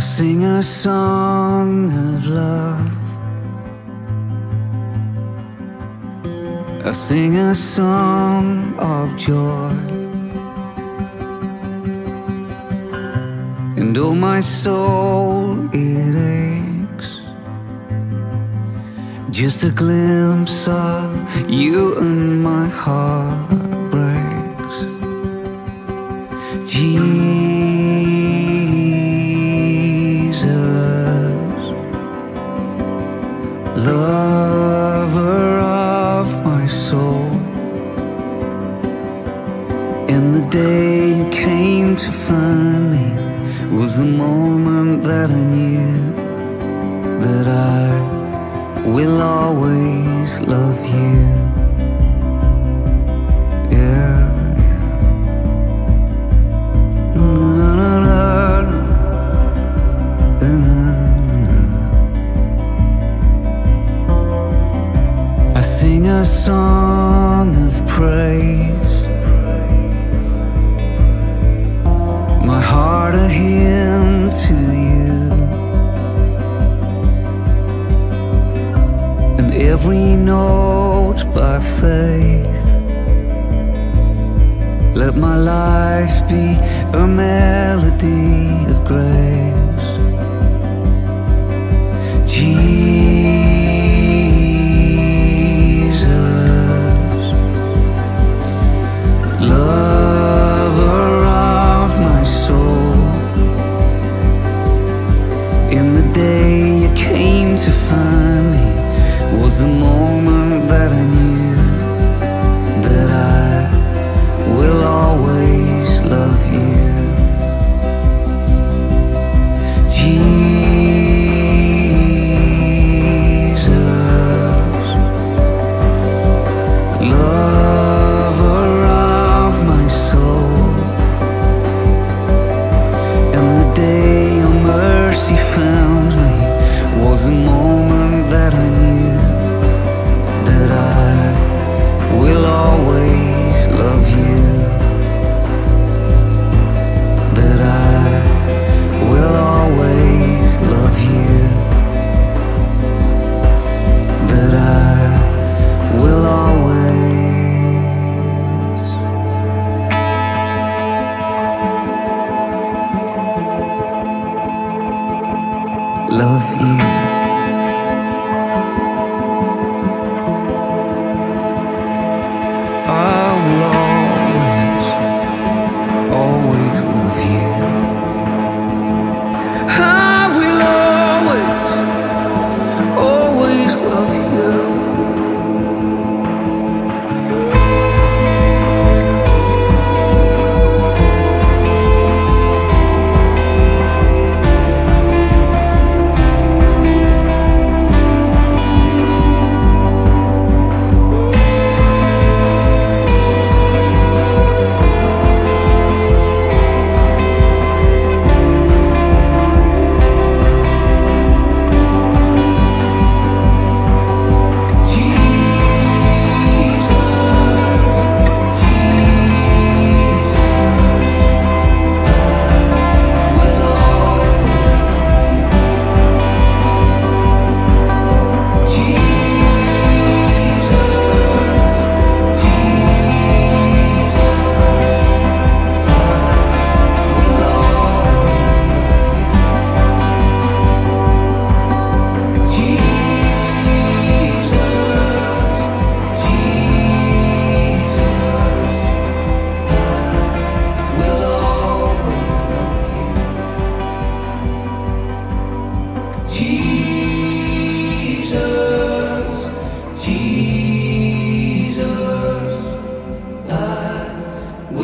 sing a song of love. I sing a song of joy. And oh, my soul, it aches. Just a glimpse of you and my heart breaks. Jesus, lover of my soul. And the day you came to find me was the moment that I knew that I will always love you. Yeah. I sing a song of praise, my heart a hymn to you, and every note by faith. Let my life be a melody of grace. Jesus, lover of my soul. In the day you came to find me was the moment that I knew that I will always love you. Jesus, lover of my soul. And the day your mercy found me was the moment that I knew that I will always love you. That I will always love you. That I will always love you. I will always love you. I will always love you.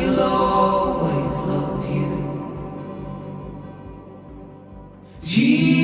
Jesus.